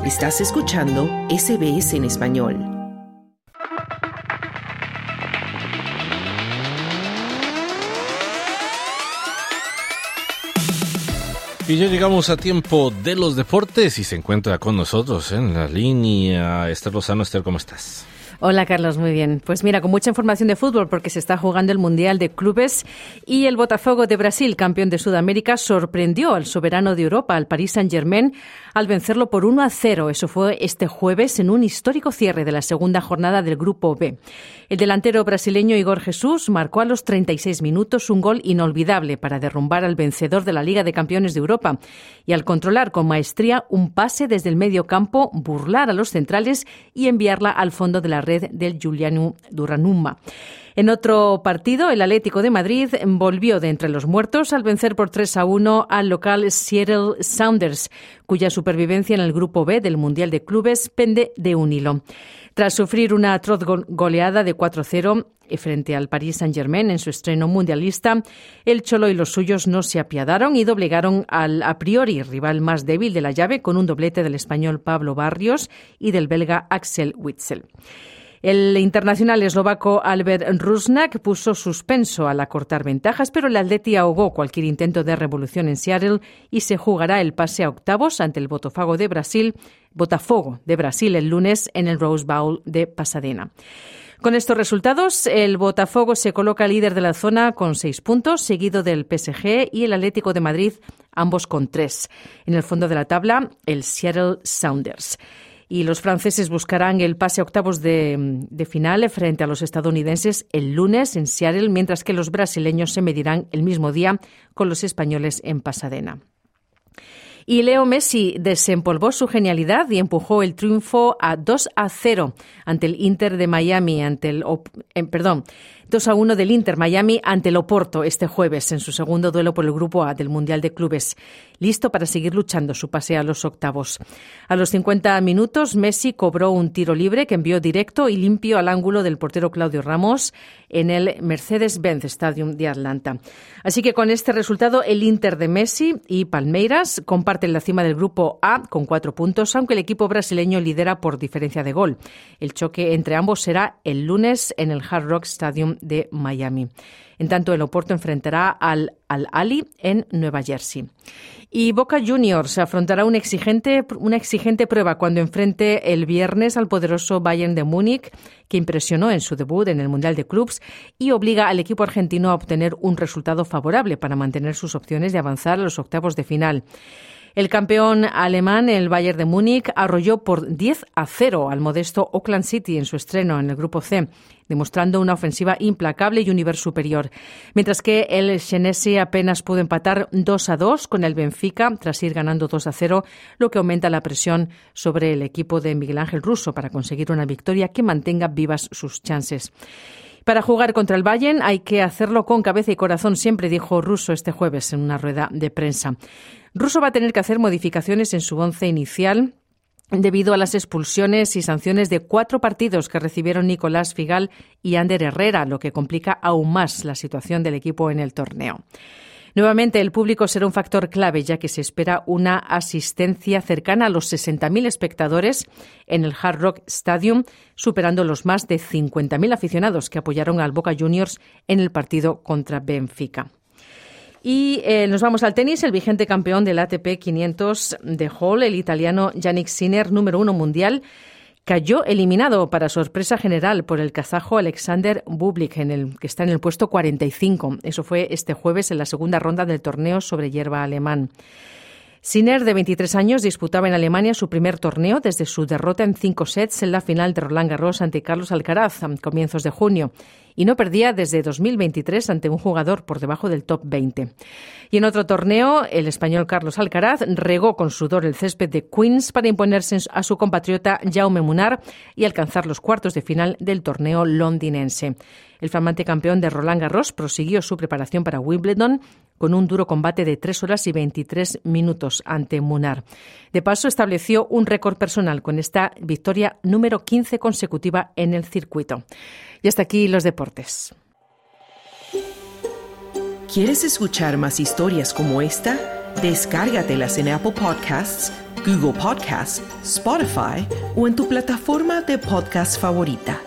Estás escuchando SBS en español. Y ya llegamos a tiempo de los deportes y se encuentra con nosotros en la línea Esther Lozano. Esther, ¿cómo estás? Hola Carlos, muy bien. Pues mira, con mucha información de fútbol porque se está jugando el Mundial de Clubes y el Botafogo de Brasil, campeón de Sudamérica, sorprendió al soberano de Europa, al Paris Saint-Germain, al vencerlo por 1-0. Eso fue este jueves en un histórico cierre de la segunda jornada del Grupo B. El delantero brasileño Igor Jesús marcó a los 36 minutos un gol inolvidable para derrumbar al vencedor de la Liga de Campeones de Europa y al controlar con maestría un pase desde el medio campo, burlar a los centrales y enviarla al fondo de la red del Giuliano Donnarumma. En otro partido, el Atlético de Madrid volvió de entre los muertos al vencer por 3-1 al local Seattle Sounders, cuya supervivencia en el Grupo B del Mundial de Clubes pende de un hilo. Tras sufrir una atroz goleada de 4-0 frente al Paris Saint-Germain en su estreno mundialista, el Cholo y los suyos no se apiadaron y doblegaron al a priori rival más débil de la llave con un doblete del español Pablo Barrios y del belga Axel Witsel. El internacional eslovaco Albert Rusnak puso suspenso al acortar ventajas, pero el Atleti ahogó cualquier intento de revolución en Seattle y se jugará el pase a octavos ante el Botafogo de Brasil el lunes en el Rose Bowl de Pasadena. Con estos resultados, el Botafogo se coloca líder de la zona con 6 puntos, seguido del PSG y el Atlético de Madrid, ambos con 3. En el fondo de la tabla, el Seattle Sounders. Y los franceses buscarán el pase a octavos de final frente a los estadounidenses el lunes en Seattle, mientras que los brasileños se medirán el mismo día con los españoles en Pasadena. Y Leo Messi desempolvó su genialidad y empujó el triunfo a 2-0 ante el Inter de Miami, 2-1 del Inter Miami ante el Oporto este jueves en su segundo duelo por el Grupo A del Mundial de Clubes, listo para seguir luchando su pase a los octavos. A los 50 minutos, Messi cobró un tiro libre que envió directo y limpio al ángulo del portero Claudio Ramos en el Mercedes-Benz Stadium de Atlanta. Así que con este resultado, el Inter de Messi y Palmeiras comparten la cima del Grupo A con 4 puntos, aunque el equipo brasileño lidera por diferencia de gol. El choque entre ambos será el lunes en el Hard Rock Stadium de Miami. En tanto, el Oporto enfrentará al Al-Ahly en Nueva Jersey. Y Boca Juniors afrontará una exigente prueba cuando enfrente el viernes al poderoso Bayern de Múnich, que impresionó en su debut en el Mundial de Clubs y obliga al equipo argentino a obtener un resultado favorable para mantener sus opciones de avanzar a los octavos de final. El campeón alemán, el Bayern de Múnich, arrolló por 10-0 al modesto Auckland City en su estreno en el Grupo C, demostrando una ofensiva implacable y un nivel superior. Mientras que el Schenesi apenas pudo empatar 2-2 con el Benfica, tras ir ganando 2-0, lo que aumenta la presión sobre el equipo de Miguel Ángel Russo para conseguir una victoria que mantenga vivas sus chances. Para jugar contra el Bayern hay que hacerlo con cabeza y corazón, siempre dijo Russo este jueves en una rueda de prensa. Russo va a tener que hacer modificaciones en su once inicial debido a las expulsiones y sanciones de 4 partidos que recibieron Nicolás Figal y Ander Herrera, lo que complica aún más la situación del equipo en el torneo. Nuevamente, el público será un factor clave, ya que se espera una asistencia cercana a los 60.000 espectadores en el Hard Rock Stadium, superando los más de 50.000 aficionados que apoyaron al Boca Juniors en el partido contra Benfica. Y nos vamos al tenis. El vigente campeón del ATP 500 de Hall, el italiano Jannik Sinner, número 1 mundial, cayó eliminado para sorpresa general por el kazajo Alexander Bublik, que está en el puesto 45. Eso fue este jueves en la segunda ronda del torneo sobre hierba alemán. Sinner, de 23 años, disputaba en Alemania su primer torneo desde su derrota en 5 sets en la final de Roland Garros ante Carlos Alcaraz a comienzos de junio, y no perdía desde 2023 ante un jugador por debajo del top 20. Y en otro torneo, el español Carlos Alcaraz regó con sudor el césped de Queens para imponerse a su compatriota Jaume Munar y alcanzar los cuartos de final del torneo londinense. El flamante campeón de Roland Garros prosiguió su preparación para Wimbledon con un duro combate de 3 horas y 23 minutos ante Munar. De paso, estableció un récord personal con esta victoria número 15 consecutiva en el circuito. Y hasta aquí los deportes. ¿Quieres escuchar más historias como esta? Descárgatelas en Apple Podcasts, Google Podcasts, Spotify o en tu plataforma de podcast favorita.